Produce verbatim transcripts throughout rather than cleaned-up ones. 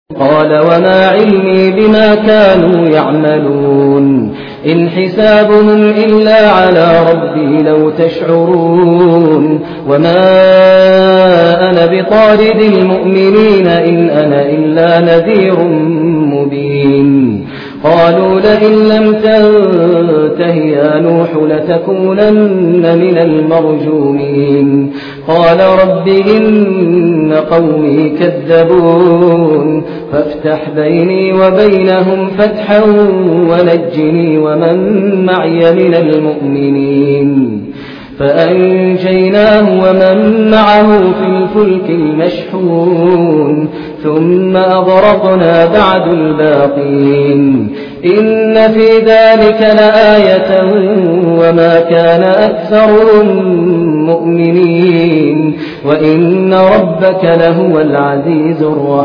قال وما علمي بما كانوا يعملون إن حسابهم إلا على ربي لو تشعرون وما أنا بطارد المؤمنين إن أنا إلا نذير مبين قالوا لئن لم تنته يا نوح لتكونن من المرجومين قال رب إن قومي كذبون فافتح بيني وبينهم فتحا ونجني ومن معي من المؤمنين فأنجيناه ومن معه في الفلك المشحون ثم أغرقنا بعد الباقين إن في ذلك لآية وما كان أكثرهم مؤمنين وإن ربك لهو العزيز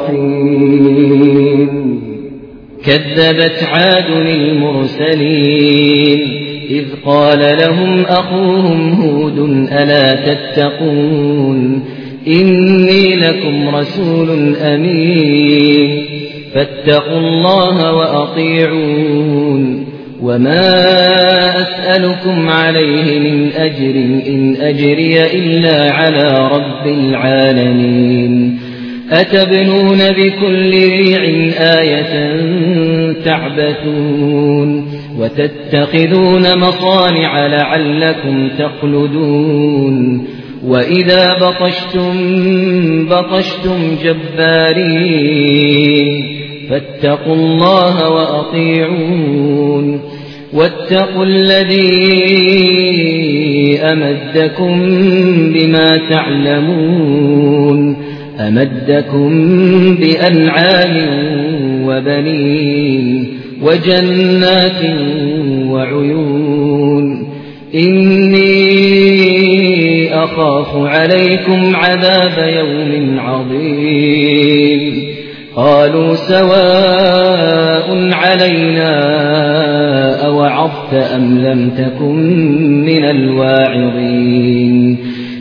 الرحيم كذبت عاد المرسلين إذ قال لهم أخوهم هود ألا تتقون إني لكم رسول أمين فاتقوا الله وأطيعون وما أسألكم عليه من أجر إن أجري إلا على رب العالمين أتبنون بكل ريع آية تعبثون وتتخذون مصانع لعلكم تخلدون وإذا بطشتم بطشتم جبارين فاتقوا الله وأطيعون واتقوا الذي أمدكم بما تعلمون أمدكم بأنعام وبنين وجنات وعيون إني أخاف عليكم عذاب يوم عظيم قالوا سواء علينا أوعظت أم لم تكن من الواعظين